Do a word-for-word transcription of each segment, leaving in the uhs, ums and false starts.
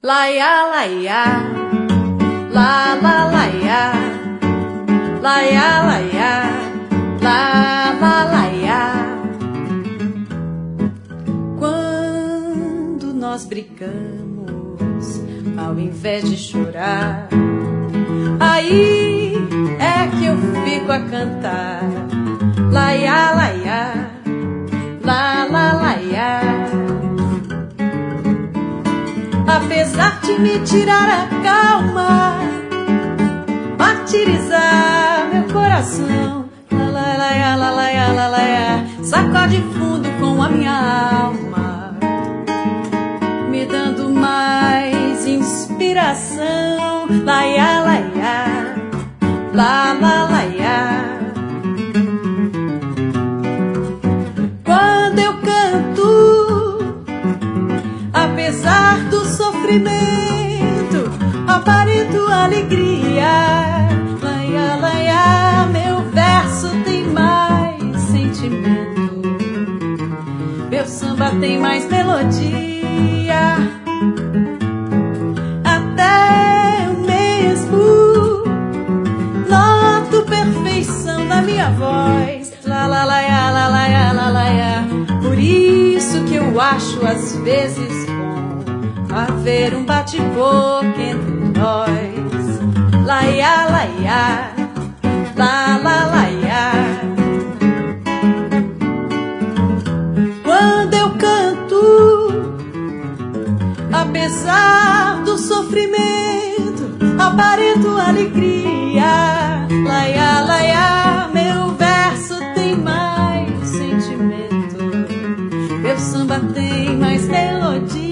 Laia, laia, la, la, laia, laia, laia, la, la, laia. Quando nós brigamos, ao invés de chorar, aí é que eu fico a cantar. Laia, laia, la, la, laia. Apesar de me tirar a calma, martirizar meu coração, la, la, laia, la, laia, la, laia, sacode fundo com a minha alma, me dando mais inspiração. Laia, laia, la, la, laia. Quando eu canto, apesar do sofrimento, aparento alegria. Laia, laia, meu verso tem mais sentimento, meu samba tem mais melodia. Até eu mesmo noto perfeição na minha voz. La, la, laia, la, laia, la, laia. Por isso que eu acho às vezes bom haver um bate-boca entre nós. Laia, laia, la, la, laia. Quando eu canto, apesar do sofrimento, aparento alegria. Laia, laia, meu verso tem mais sentimento, meu samba tem mais melodia.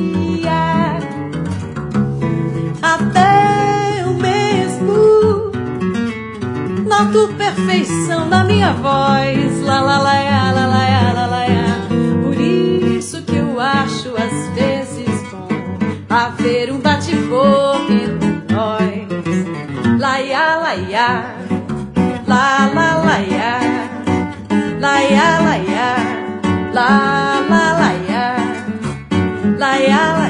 Até eu mesmo noto perfeição na minha voz. La, la, laia, la, laia, la, laia. Por isso que eu acho às vezes bom haver um bate-boca entre nós. Laia, laia, la, la, laia, laia, laia, la, la, laia, laia, laia.